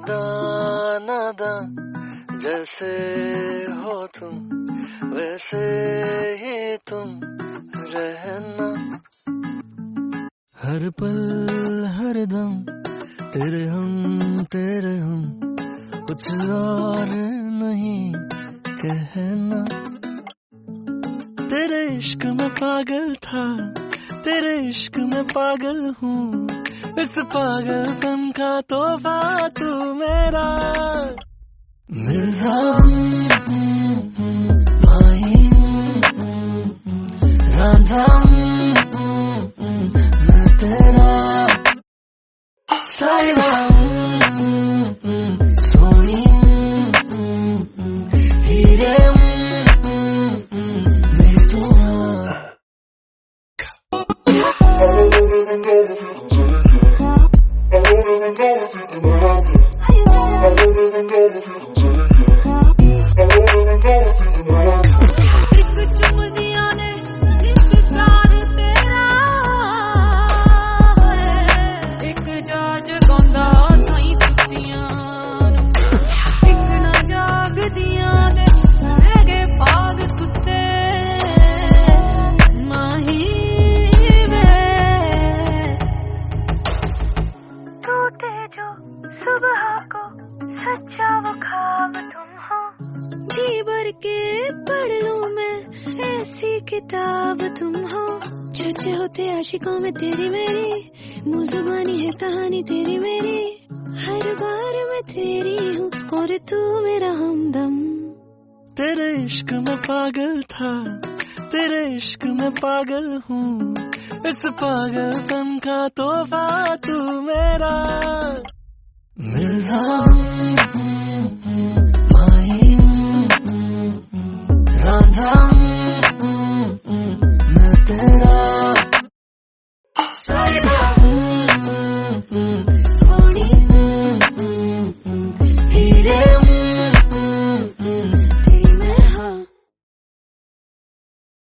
नादा नादा जैसे हो तुम वैसे ही तुम रहना, हर पल हर दम तेरे हम कुछ और नहीं कहना। तेरे इश्क में पागल था, तेरे इश्क में पागल हूँ, इस पागलपन का तोहफा तू मेरा। मिर्ज़ा माही रांझा मैं तेरा साहिबा सोनी हीरे मेरी दुआ। जी भर के पढ़ लूं मैं ऐसी किताब तुम हो, चर्चे होते आशिकों में तेरी मेरी, मुजुबानी है कहानी तेरी मेरी, हर बार मैं तेरी हूँ और तू मेरा हमदम। तेरे इश्क में पागल था, तेरे इश्क में पागल हूँ, इस पागलपन का तोहफा तू मेरा। मिर्ज़ा